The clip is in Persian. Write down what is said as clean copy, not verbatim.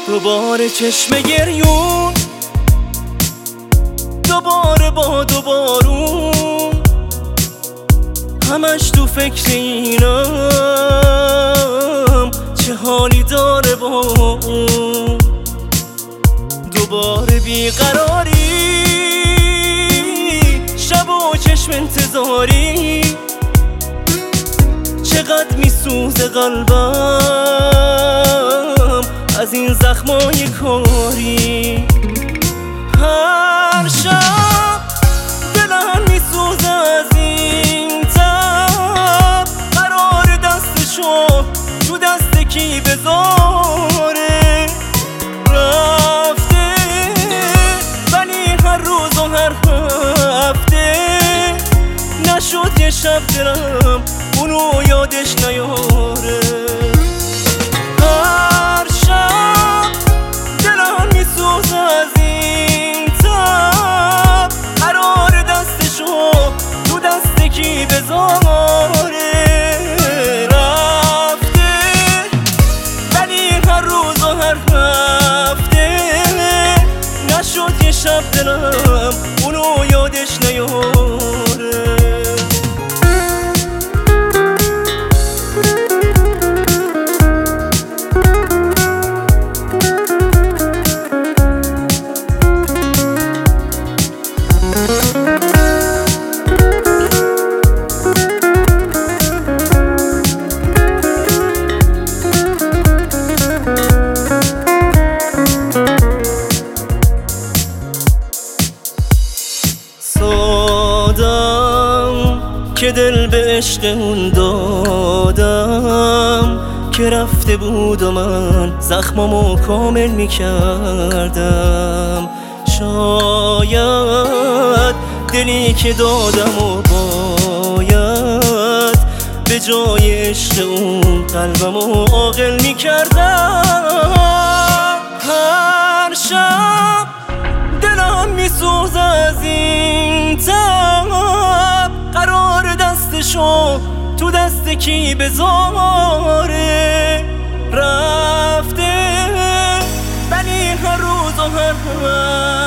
دوباره چشم گریون، دوباره باد و بارون، همش تو فکر اینم چه حالی داره با اون. دوباره بیقراری، شب و چشم انتظاری، چقدر میسوزه قلبم از این زخمای کاری. هر شب دلم میسوزه از این تب، قرار دستشو تو دست کی بذاره. رفته ولی هر روز و هر هفته نشد یه شب دلم اونو یادش نیاره. هر شب دلم میسوزه از این تب، قرار دستشو تو دست کی بذاره. رفته ولی هر روز و هر هفته نشد یه شب دلم اونو یادش نیاره. که دل به عشق اون دادم، که رفته بود و من زخمامو کامل میکردم. شاید دلی که دادم و باید به جای عشق اون قلبمو عاقل میکردم. هر شب دلم میسوزه از این تب، قرار دستشو تو دست کی بذاره. رفته ولی هر روز و هر